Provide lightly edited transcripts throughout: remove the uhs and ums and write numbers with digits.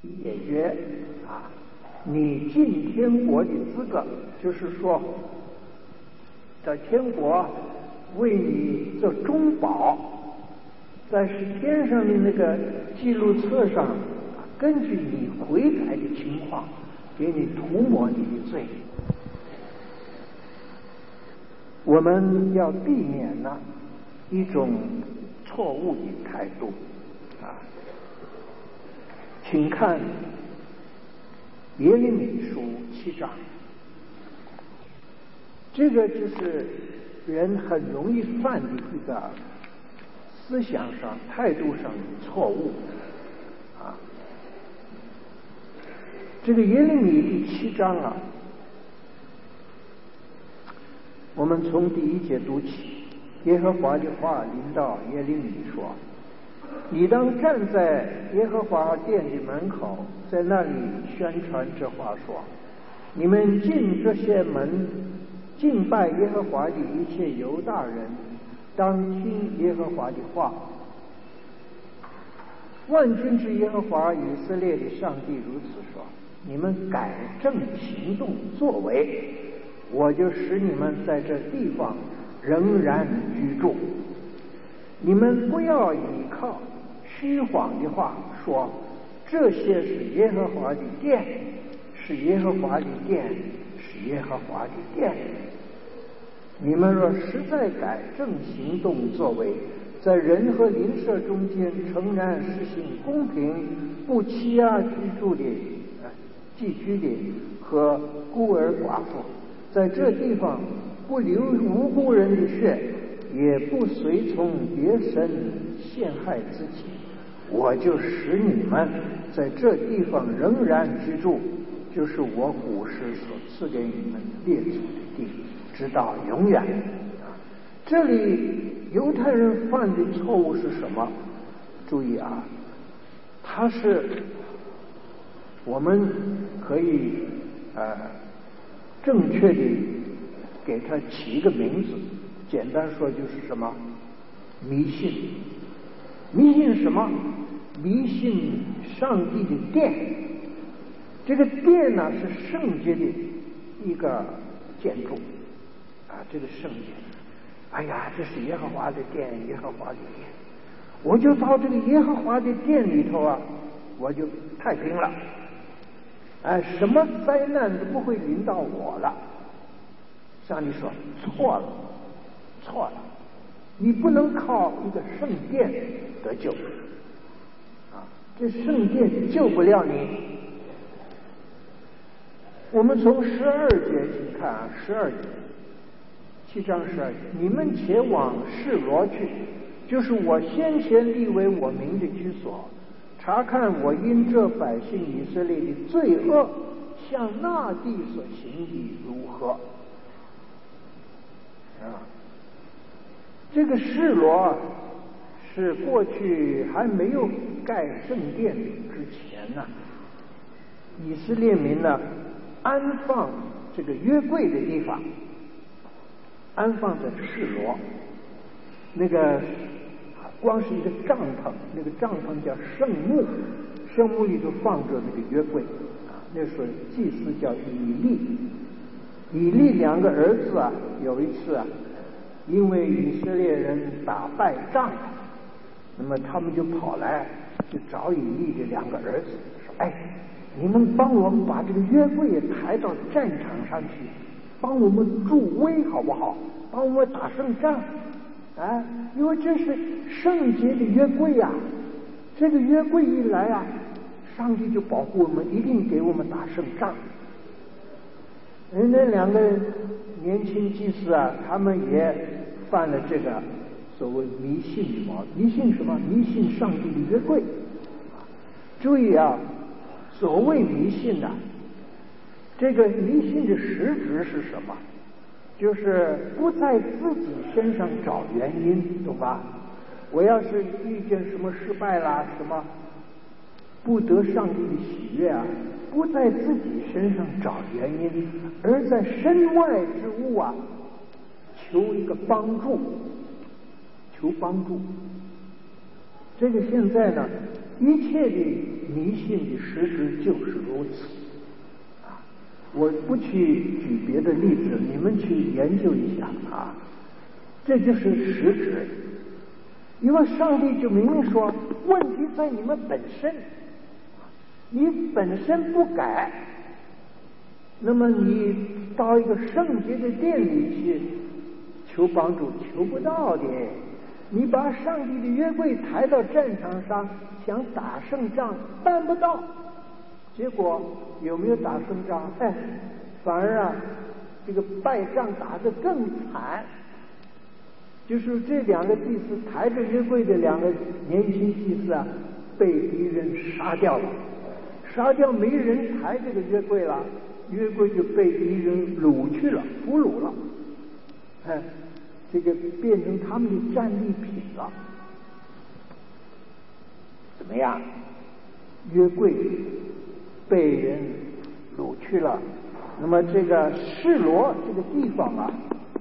解决你进天国的资格，就是说在天国为你做中保，在天上的那个记录册上，根据你悔改的情况，给你涂抹你的罪。我们要避免一种错误的态度请看耶利米书7章，这个就是人很容易犯的一个思想上、态度上的错误这个耶利米第7章我们从第1节读起，耶和华的话临到耶利米说：你当站在耶和华殿的门口，在那里宣传这话说：你们进这些门敬拜耶和华的一切犹大人，当听耶和华的话。万军之耶和华以色列的上帝如此说：你们改正行动作为，我就使你们在这地方仍然居住。你们不要依靠虚谎的话说这些是耶和华的殿，是耶和华的殿，是耶和华的殿。你们若实在改正行动作为，在人和邻舍中间诚然实行公平，不欺压寄居的和孤儿寡妇，在这地方不流无辜人的血，也不随从别神陷害自己，我就使你们在这地方仍然居住，就是我古时所赐给你们列祖的地，直到永远。这里犹太人犯的错误是什么？注意他是我们可以正确的给他起一个名字，简单说就是什么？迷信。迷信什么？迷信上帝的殿。这个殿是圣洁的一个建筑这个圣洁。哎呀，这是耶和华的殿，耶和华的殿。我就到这个耶和华的殿里头我就太平了。什么灾难都不会临到我了。上帝说错了，你不能靠一个圣殿得救这圣殿救不了你。我们从12节请看12节，7章12节，你们且往示罗去，就是我先前立为我名的居所，查看我因这百姓以色列的罪恶向那地所行的如何这个示罗是过去还没有盖圣殿之前以色列民安放这个约柜的地方，安放在示罗。那个光是一个帐篷，那个帐篷叫圣幕，圣幕里头放着那个约柜那时候祭司叫以利2个儿子有一次因为以色列人打败仗，那么他们就跑来就找以利的2个儿子说：你们帮我们把这个约柜也抬到战场上去，帮我们助威好不好？帮我们打胜仗因为这是圣洁的约柜这个约柜一来上帝就保护我们，一定给我们打胜仗。那2个年轻祭司他们也犯了这个所谓迷信的毛病。迷信什么？迷信上帝的约柜。注意所谓迷信这个迷信的实质是什么？就是不在自己身上找原因，懂吧？我要是遇见什么失败啦，什么不得上帝的喜悦不在自己身上找原因，而在身外之物求一个帮助，求帮助。 这个现在呢，一切的迷信的实质就是如此啊！我不去举别的例子，你们去研究一下啊，这就是实质。因为上帝就明明说，问题在你们本身，你本身不改，那么你到一个圣洁的殿里去求帮助，求不到的。你把上帝的约柜抬到战场上，想打胜仗，办不到。结果有没有打胜仗？反而啊，这个败仗打得更惨。就是这两个祭司抬着约柜的两个年轻祭司啊，被敌人杀掉了。杀掉没人抬这个约柜了，约柜就被敌人掳去了，俘虏了。这个变成他们的战利品了。怎么样？约柜被人掳去了，那么这个示罗这个地方啊，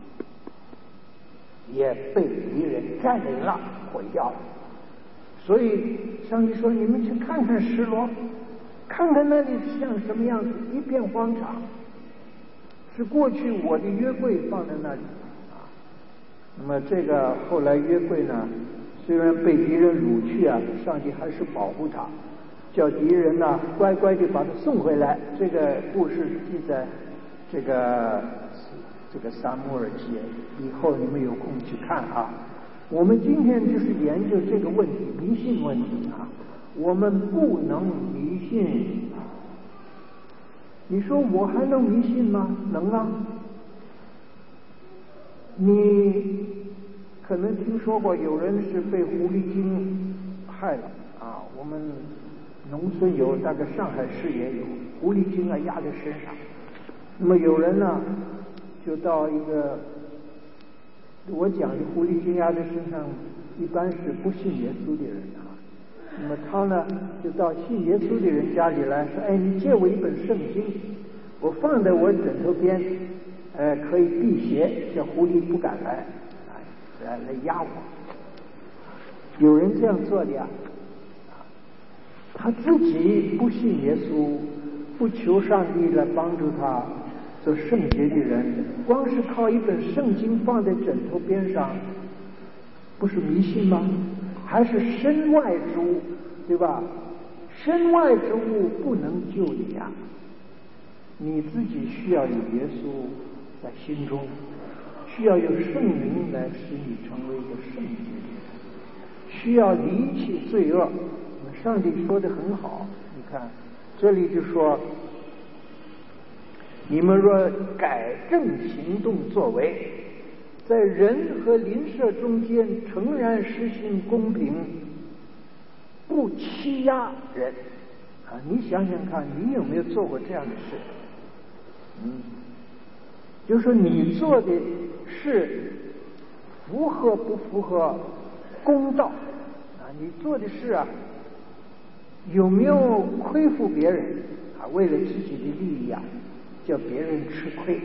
也被敌人占领了，毁掉了。所以上帝说：“你们去看看示罗，看看那里像什么样子，一片荒场，是过去我的约柜放在那里。”那么这个后来约柜呢，虽然被敌人掳去啊，上帝还是保护他，叫敌人呢乖乖地把他送回来。这个故事记在这个撒母耳记，以后你们有空去看啊。我们今天就是研究这个问题，迷信问题啊。我们不能迷信。你说我还能迷信吗？能啊。你可能听说过有人是被狐狸精害了啊，我们农村有，大概上海市也有狐狸精啊压在身上。那么有人呢就到一个，我讲的狐狸精压在身上一般是不信耶稣的人啊，那么他呢就到信耶稣的人家里来说，你借我一本圣经，我放在我枕头边，可以辟邪，叫狐狸不敢来压我。有人这样做的呀，他自己不信耶稣，不求上帝来帮助他做圣洁的人，光是靠一本圣经放在枕头边上，不是迷信吗？还是身外之物，对吧？身外之物不能救你呀，你自己需要有耶稣在心中，需要有圣灵来使你成为一个圣洁的人，需要离弃罪恶。上帝说得很好，你看这里就说，你们若改正行动作为，在人和邻舍中间诚然实行公平，不欺压人啊！你想想看，你有没有做过这样的事？就是说你做的事符合不符合公道啊？你做的事啊有没有亏负别人啊？为了自己的利益啊，叫别人吃亏，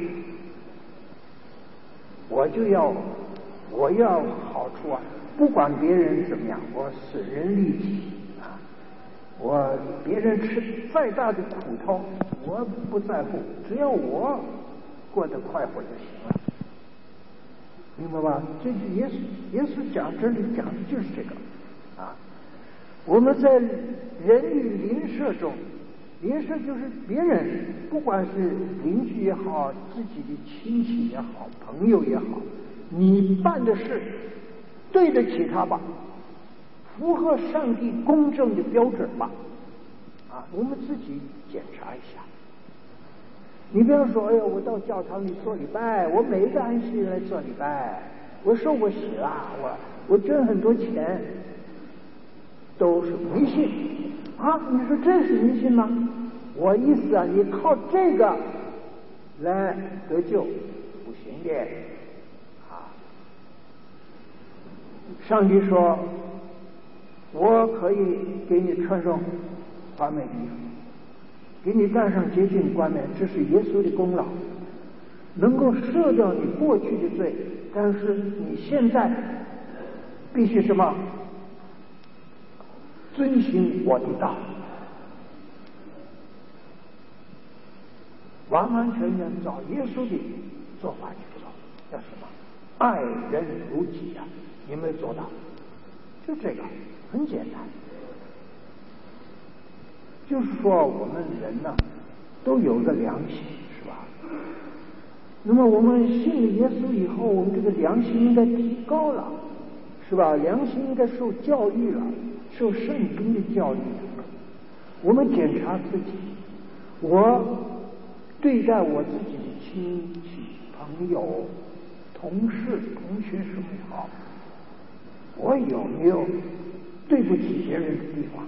我要好处啊，不管别人怎么样，我损人利己啊，我别人吃再大的苦头我不在乎，只要我过得快活就行了，明白吧？这是耶稣讲，这里讲的就是这个啊。我们在人与邻舍中，邻舍就是别人，不管是邻居也好，自己的亲戚也好，朋友也好，你办的事对得起他吧，符合上帝公正的标准吧，啊，我们自己检查一下。你不要说，我到教堂里做礼拜，我每一个安息日来做礼拜，我受过洗啦，我挣很多钱，都是迷信啊！你说这是迷信吗？我意思啊，你靠这个来得救不行的啊！上帝说，我可以给你穿上华美的衣服，给你戴上洁净冠冕，这是耶稣的功劳，能够赦掉你过去的罪，但是你现在必须什么？ 遵行我的道，完完全全照耶稣的做法去做。叫什么？爱人如己啊！你没有做到，就这个很简单。就是说，我们人呢，都有个良心，是吧？那么我们信了耶稣以后，我们这个良心应该提高了，是吧？良心应该受教育了，受圣经的教育。我们检查自己，我对待我自己的亲戚、朋友、同事、同学是不好，我有没有对不起别人的地方？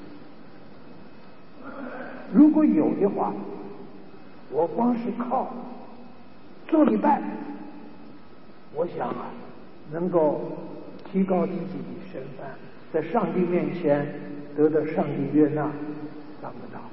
如果有的话，我光是靠做礼拜，我想啊，能够提高自己的身份，在上帝面前得到上帝悦纳，办不到。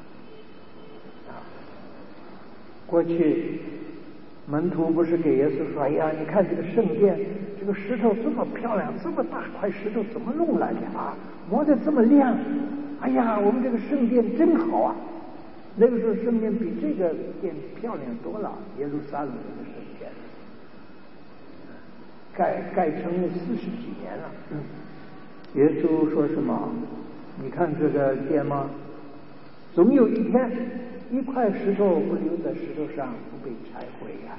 过去门徒不是给耶稣说：“哎呀，你看这个圣殿，这个石头这么漂亮，这么大块石头怎么弄来的啊？磨得这么亮，哎呀，我们这个圣殿真好啊！”那个时候圣殿比这个殿漂亮多了，耶路撒冷的圣殿，盖成了40几年了。耶稣说什么？你看这个殿吗？总有一天，一块石头不留在石头上，不被拆毁呀。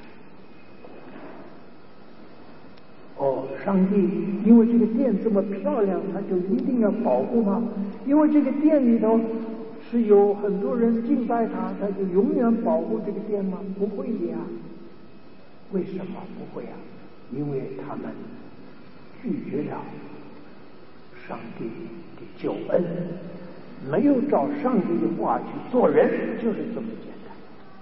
哦，上帝因为这个殿这么漂亮，他就一定要保护吗？因为这个殿里头是有很多人敬拜他，他就永远保护这个殿吗？不会的呀。为什么不会啊？因为他们拒绝了上帝的救恩，没有照上帝的话去做人，就是这么简单。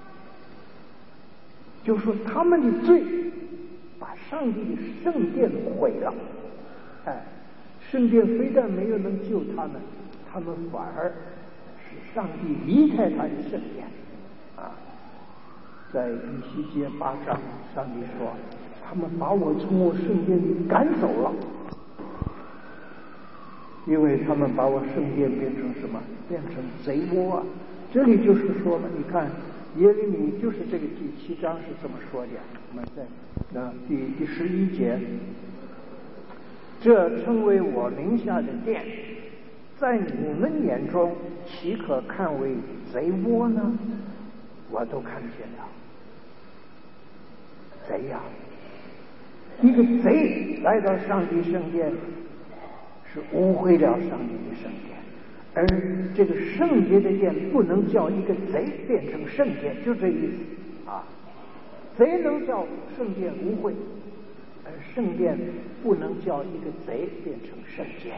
就说他们的罪把上帝的圣殿毁了，圣殿非但没有能救他们，他们反而使上帝离开他的圣殿。在以西结8章，上帝说：“他们把我从我圣殿里赶走了，因为他们把我圣殿变成什么？变成贼窝啊！”这里就是说了，你看耶利米就是这个第7章是这么说的。我们在第11节，这称为我名下的殿，在你们眼中岂可看为贼窝呢？我都看见了。贼呀！一个贼来到上帝圣殿，是污秽了上帝的圣殿，而这个圣洁的殿不能叫一个贼变成圣殿，就这意思啊。贼能叫圣殿污秽，而圣殿不能叫一个贼变成圣洁。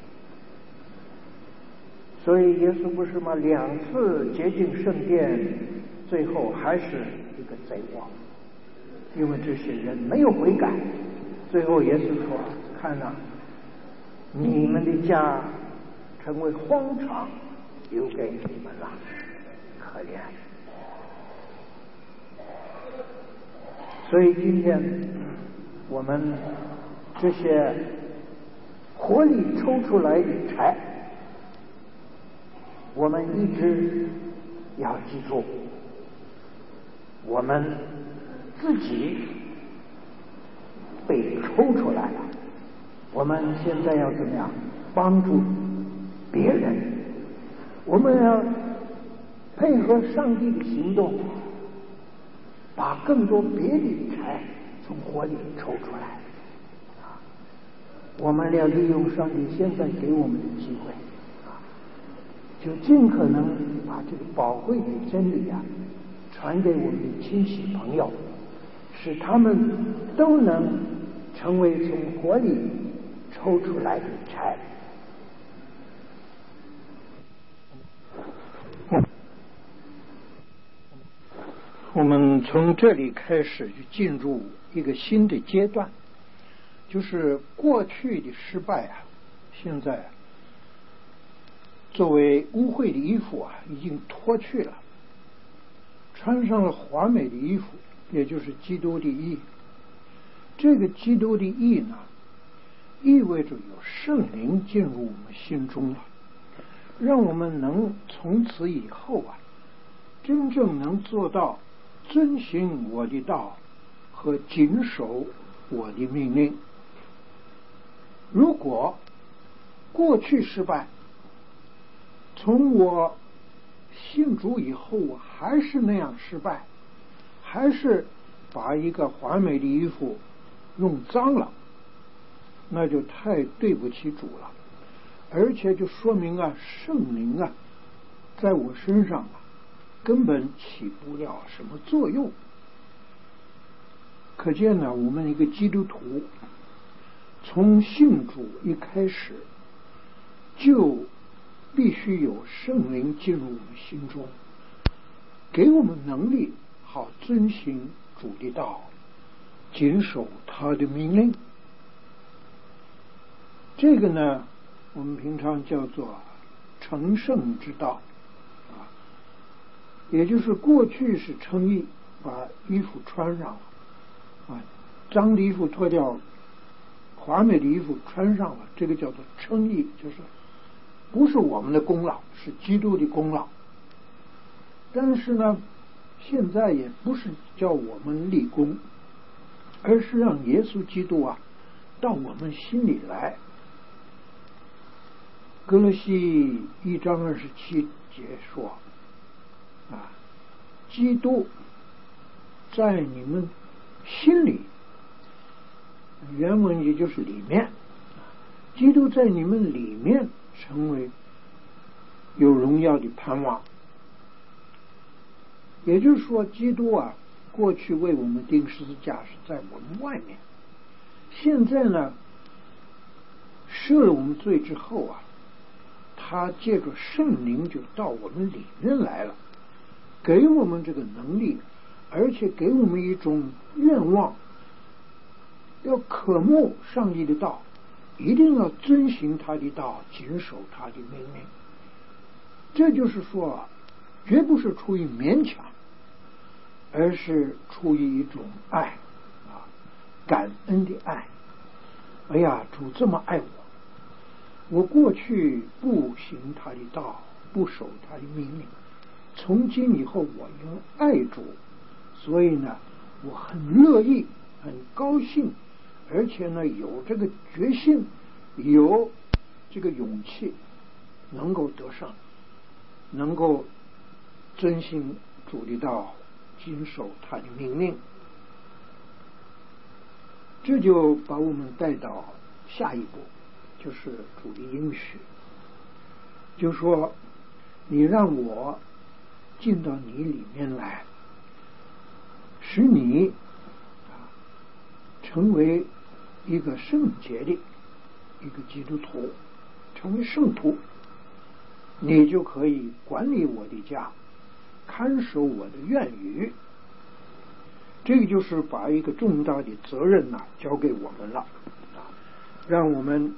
所以耶稣不是吗？2次洁净圣殿，最后还是一个贼窝。因为这些人没有悔改，最后耶稣说：“看呐，你们的家成为荒场，留给你们了，可怜。”所以今天我们这些火里抽出来的柴，我们一直要记住，我们自己被抽出来了，我们现在要怎么样帮助别人？我们要配合上帝的行动，把更多别的柴从火里抽出来。我们要利用上帝现在给我们的机会，就尽可能把这个宝贵的真理传给我们的亲戚朋友，使他们都能成为从火里抽出来的柴。我们从这里开始就进入一个新的阶段，就是过去的失败现在作为污秽的衣服已经脱去了，穿上了华美的衣服，也就是基督的义。这个基督的义呢，意味着有圣灵进入我们心中了， 让我们能从此以后真正能做到遵行我的道和谨守我的命令。如果过去失败，从我信主以后还是那样失败，还是把一个华美的衣服弄脏了，那就太对不起主了，而且就说明圣灵在我身上根本起不了什么作用。可见我们一个基督徒从信主一开始就必须有圣灵进入我们心中，给我们能力，好遵行主的道，谨守他的命令。这个呢，我们平常叫做成圣之道也就是过去是称义，把衣服穿上了脏的衣服脱掉，华美的衣服穿上了，这个叫做称义，就是不是我们的功劳，是基督的功劳。但是呢，现在也不是叫我们立功，而是让耶稣基督到我们心里来。歌罗西1章27节说基督在你们心里，原文也就是里面，基督在你们里面成为有荣耀的盼望。也就是说，基督过去为我们钉十字架是在我们外面，现在呢赦了我们罪之后他借着圣灵就到我们里面来了，给我们这个能力，而且给我们一种愿望，要渴慕上帝的道，一定要遵行他的道，谨守他的命令。这就是说绝不是出于勉强，而是出于一种爱感恩的爱。哎呀，主这么爱我过去不行他的道，不守他的命令，从今以后我因为爱主，所以呢我很乐意很高兴，而且呢有这个决心，有这个勇气，能够得胜，能够遵行主的道，谨守他的命令。这就把我们带到下一步，就是主的应许，就说你让我进到你里面来，使你成为一个圣洁的一个基督徒，成为圣徒，你就可以管理我的家，看守我的院宇。这个就是把一个重大的责任交给我们了让我们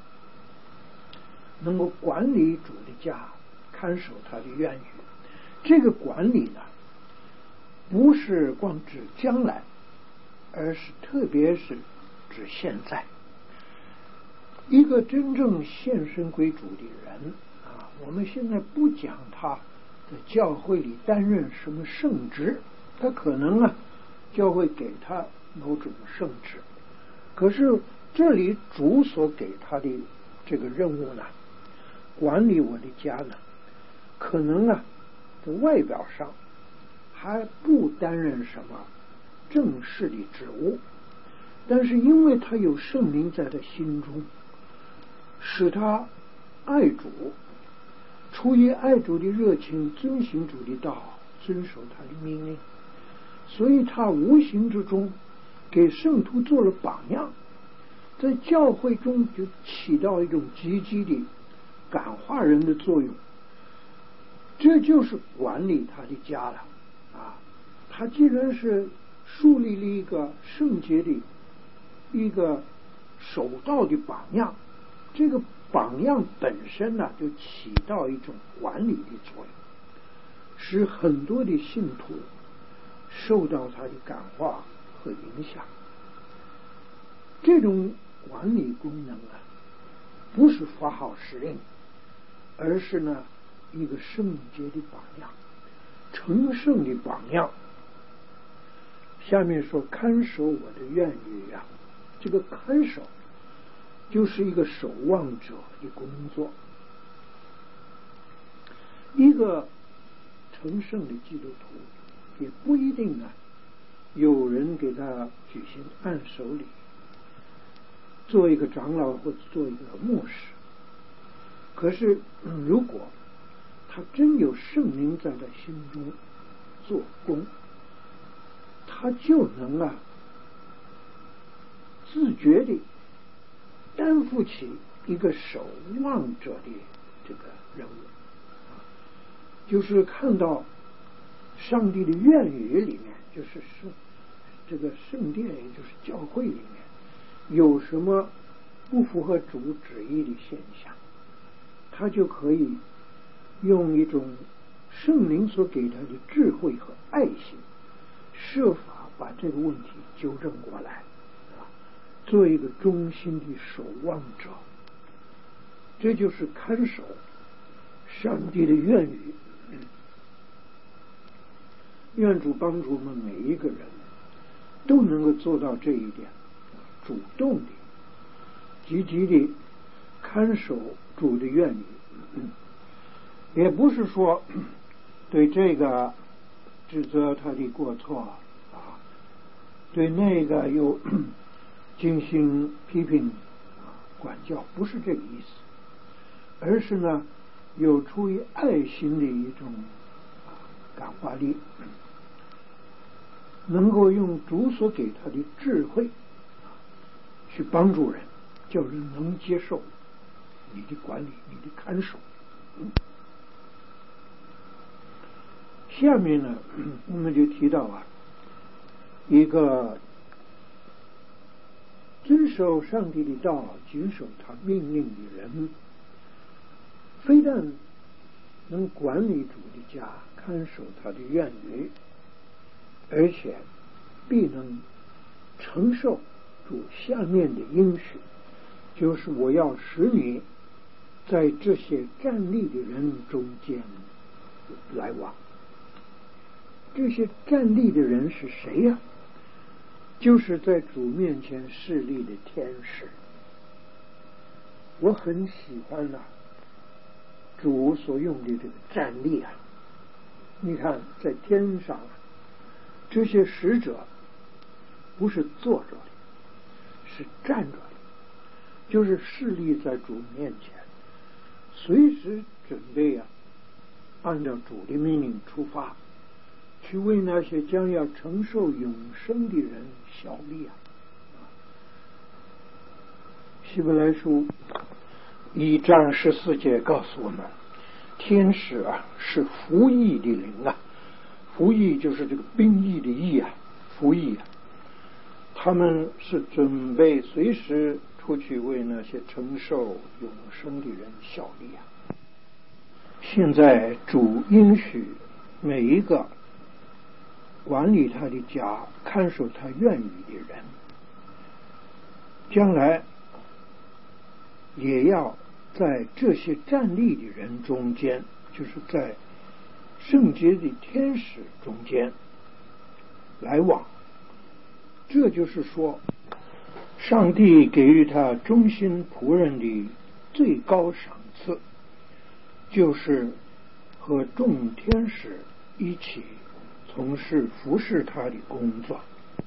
能够管理主的家，看守他的院宇。这个管理呢，不是光指将来，而是特别是指现在。一个真正献身归主的人我们现在不讲他在教会里担任什么圣职，他可能教会给他某种圣职，可是这里主所给他的这个任务呢，管理我的家呢，可能在外表上还不担任什么正式的职务，但是因为他有圣灵在他心中，使他爱主，出于爱主的热情，遵行主的道，遵守他的命令，所以他无形之中给圣徒做了榜样，在教会中就起到一种积极的感化人的作用。这就是管理他的家了他既然是树立了一个圣洁的一个守道的榜样，这个榜样本身就起到一种管理的作用，使很多的信徒受到他的感化和影响。这种管理功能不是发号施令， 而是呢一个圣洁的榜样，成圣的榜样。下面说看守我的愿语呀，这个看守就是一个守望者的工作。一个成圣的基督徒也不一定有人给他举行按手礼，做一个长老或者做一个牧师。可是如果他真有圣灵在他心中做工，他就能自觉地担负起一个守望者的这个任务，就是看到上帝的愿语里面，就是这个圣殿，也就是教会里面有什么不符合主旨意的现象，他就可以用一种圣灵所给他的智慧和爱心，设法把这个问题纠正过来，做一个忠心的守望者。这就是看守上帝的愿语。愿主帮助我们每一个人都能够做到这一点，主动的积极的看守主的愿语。也不是说对这个指责他的过错对那个又进行批评管教，不是这个意思，而是呢有出于爱心的一种感化力，能够用主所给他的智慧去帮助人，叫人能接受你的管理，你的看守。下面呢我们就提到一个遵守上帝的道，谨守他命令的人，非但能管理主的家，看守他的愿语，而且必能承受主下面的应许，就是我要使你在这些站立的人中间来往。这些站立的人是谁呀？就是在主面前侍立的天使。我很喜欢主所用的这个站立你看在天上这些使者不是坐着的，是站着的，就是侍立在主面前，随时准备按照主的命令出发，去为那些将要承受永生的人效力希伯来书1章14节告诉我们，天使是服役的灵服役就是这个兵役的役服役他们是准备随时出去为那些承受永生的人效力现在主应许每一个管理他的家，看守他愿语的人，将来也要在这些站立的人中间，就是在圣洁的天使中间来往。这就是说，上帝给予他忠心仆人的最高赏赐，就是和众天使一起从事服侍他的工作。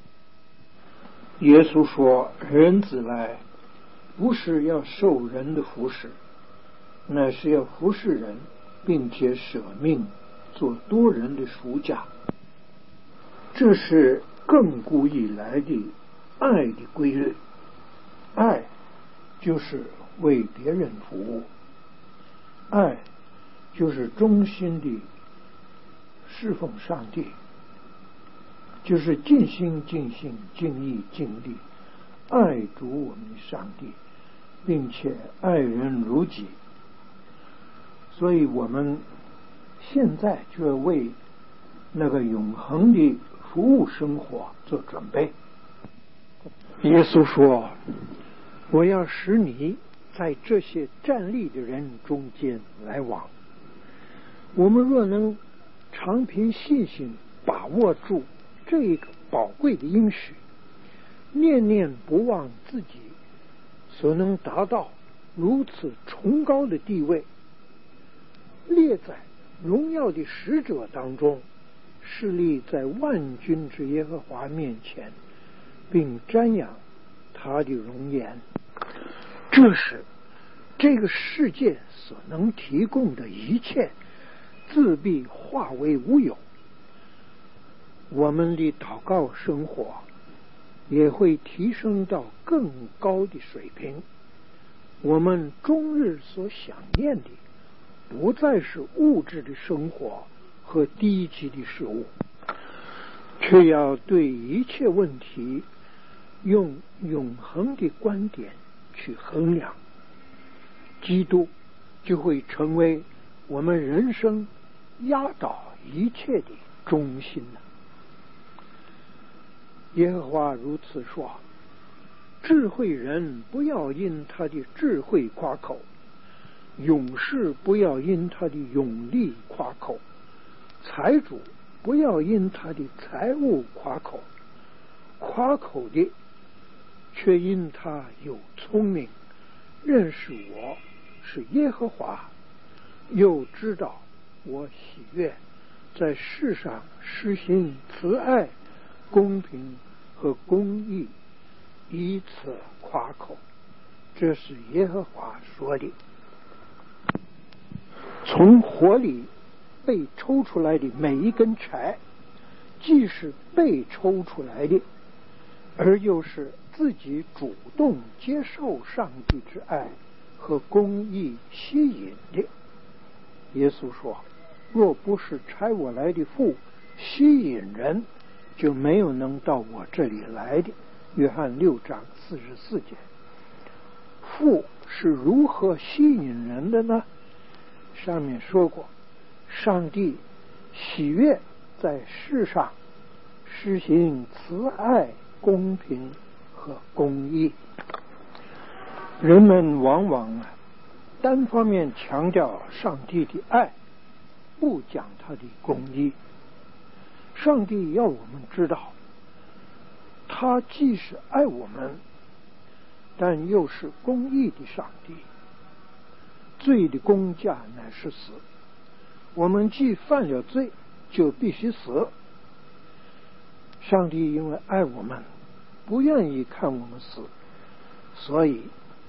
耶稣说，人子来不是要受人的服侍，乃是要服侍人，并且舍命做多人的赎价。这是亘古以来的爱的规律。爱就是为别人服务，爱就是忠心的侍奉上帝，就是尽心尽性尽意尽力爱主我们的上帝，并且爱人如己。所以我们现在就要为那个永恒的服务生活做准备。耶稣说，我要使你在这些站立的人中间来往。我们若能常凭信心把握住这一个宝贵的应许，念念不忘自己所能达到如此崇高的地位，列在荣耀的使者当中，侍立在万军之耶和华面前，并瞻仰他的容颜。这是这个世界所能提供的一切自必化为无有。我们的祷告生活也会提升到更高的水平。我们终日所想念的不再是物质的生活和低级的事物，却要对一切问题用永恒的观点去衡量。基督就会成为我们人生压倒一切的中心了。耶和华如此说：智慧人不要因他的智慧夸口，勇士不要因他的勇力夸口，财主不要因他的财物夸口，夸口的却因他有聪明，认识我是耶和华，又知道我喜悦在世上施行慈爱、公平和公义，以此夸口。这是耶和华说的。从火里被抽出来的每一根柴，既是被抽出来的，而又是自己主动接受上帝之爱和公义吸引的。耶稣说：若不是差我来的父吸引人，就没有能到我这里来的。约翰6章44节。父是如何吸引人的呢？上面说过，上帝喜悦在世上施行慈爱、公平和公义。人们往往单方面强调上帝的爱，不讲他的公义。上帝要我们知道，他既是爱我们，但又是公义的上帝。罪的工价乃是死，我们既犯了罪，就必须死。上帝因为爱我们，不愿意看我们死，所以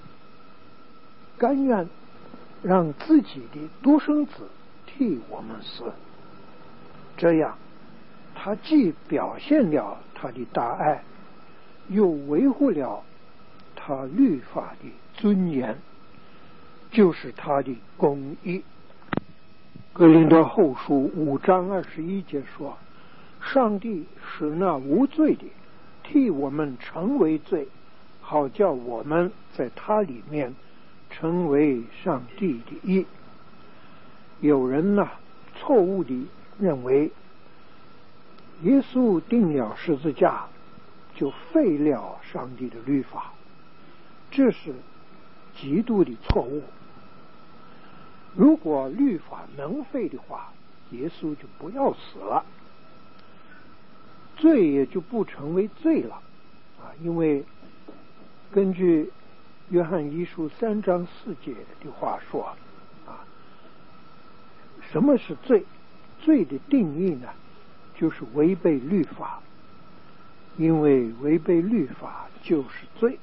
甘愿让自己的独生子替我们死。这样他既表现了他的大爱，又维护了他律法的尊严，就是他的公义。哥林多后书5章21节说：上帝使那无罪的替我们成为罪，好叫我们在他里面成为上帝的义。有人错误地认为耶稣钉了十字架就废了上帝的律法，这是极度的错误。如果律法能废的话，耶稣就不要死了，罪也就不成为罪了因为根据约翰一书3章4节的话说什么是罪？罪的定义呢，就是违背律法，因为违背律法就是罪。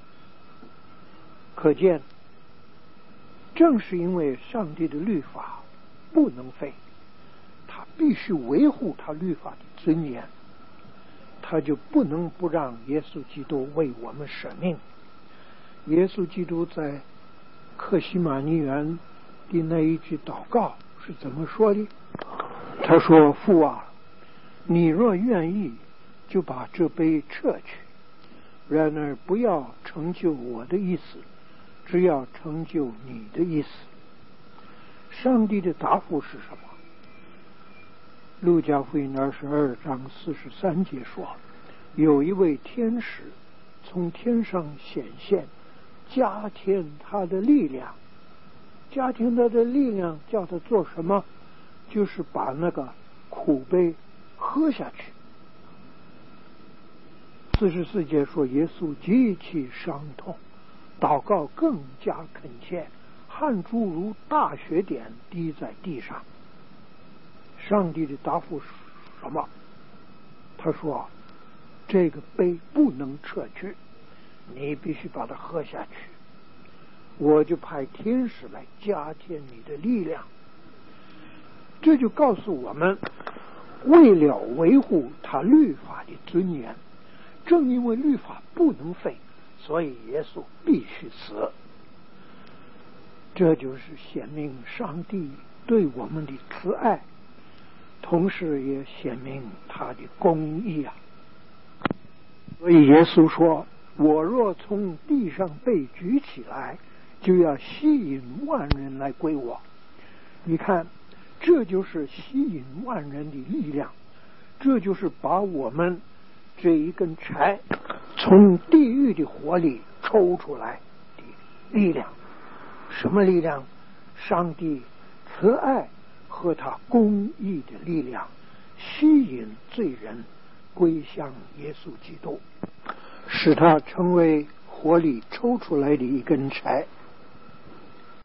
可见正是因为上帝的律法不能废，他必须维护他律法的尊严，他就不能不让耶稣基督为我们舍命。耶稣基督在客西马尼园的那一句祷告是怎么说的？他说：父啊，你若愿意，就把这杯撤去，然而不要成就我的意思，只要成就你的意思。上帝的答复是什么？路加福音22章43节说：有一位天使从天上显现， 加添他的力量，加添他的力量，叫他做什么？就是把那个苦杯喝下去。44节说，耶稣极其伤痛，祷告更加恳切，汗珠如大雪点滴在地上。上帝的答复是什么？他说，这个杯不能撤去，你必须把它喝下去，我就派天使来加添你的力量。这就告诉我们，为了维护他律法的尊严，正因为律法不能废，所以耶稣必须死。这就是显明上帝对我们的慈爱，同时也显明他的公义啊。所以耶稣说，我若从地上被举起来，就要吸引万人来归我。你看，这就是吸引万人的力量，这就是把我们这一根柴从地狱的火里抽出来的力量。什么力量？上帝慈爱和他公义的力量，吸引罪人归向耶稣基督，使他成为火里抽出来的一根柴。